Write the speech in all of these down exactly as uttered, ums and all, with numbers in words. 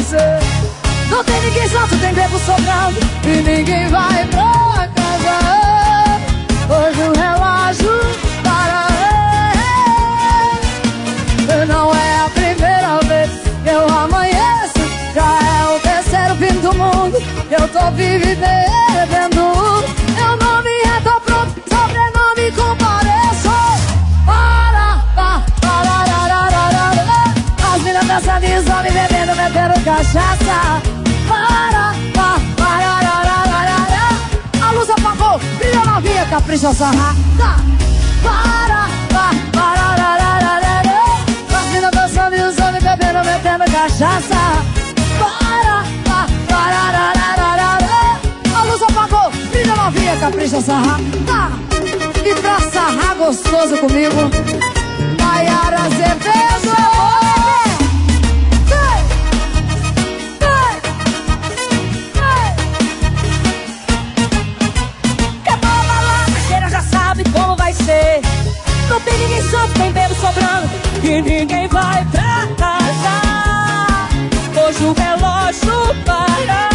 ser. Não tem ninguém santo, tem bebo sobrando e ninguém vai pra casa. Hoje o relógio para. Não é a primeira vez que eu amanheço, já é o terceiro fim do mundo. Eu tô vivendo, eu não me reto pronto, sobrenome compareço. Para, para, para, para. As minas dançando e os homens bebendo, metendo cachaça. Para, para, para. A luz apagou, brilha novinha, capricha sarrada. Para, para, para. As minas dançando e os homens bebendo, metendo cachaça. Para, para, para. A luz apagou, brilha novinha, capricha sarrada. E pra sarrar gostoso comigo, Maiara Azevedo. Como vai ser? Não tem ninguém santo, tem bebo sobrando e ninguém vai pra casa. Hoje o relógio para.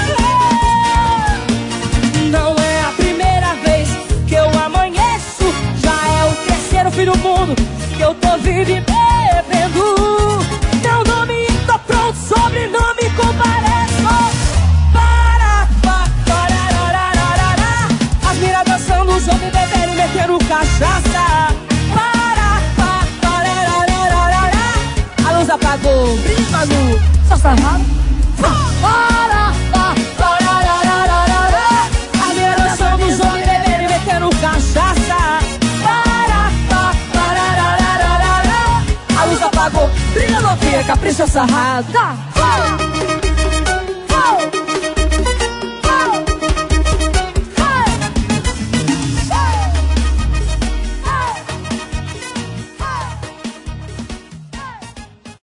Não é a primeira vez que eu amanheço, já é o terceiro fim do mundo que eu tô vivendo e bebendo. Meu nome tô pronto, sobrenome compareço. Para, para, para. As miras dançando, os homens bebendo, metendo cachaça. Para, para, para. A luz apagou, brilha a luz, só sarrado. Para, para, para. As miras dançando, os homens bebendo, metendo cachaça. Para, para, para. A luz apagou, brilha novinha, capricha sarrada.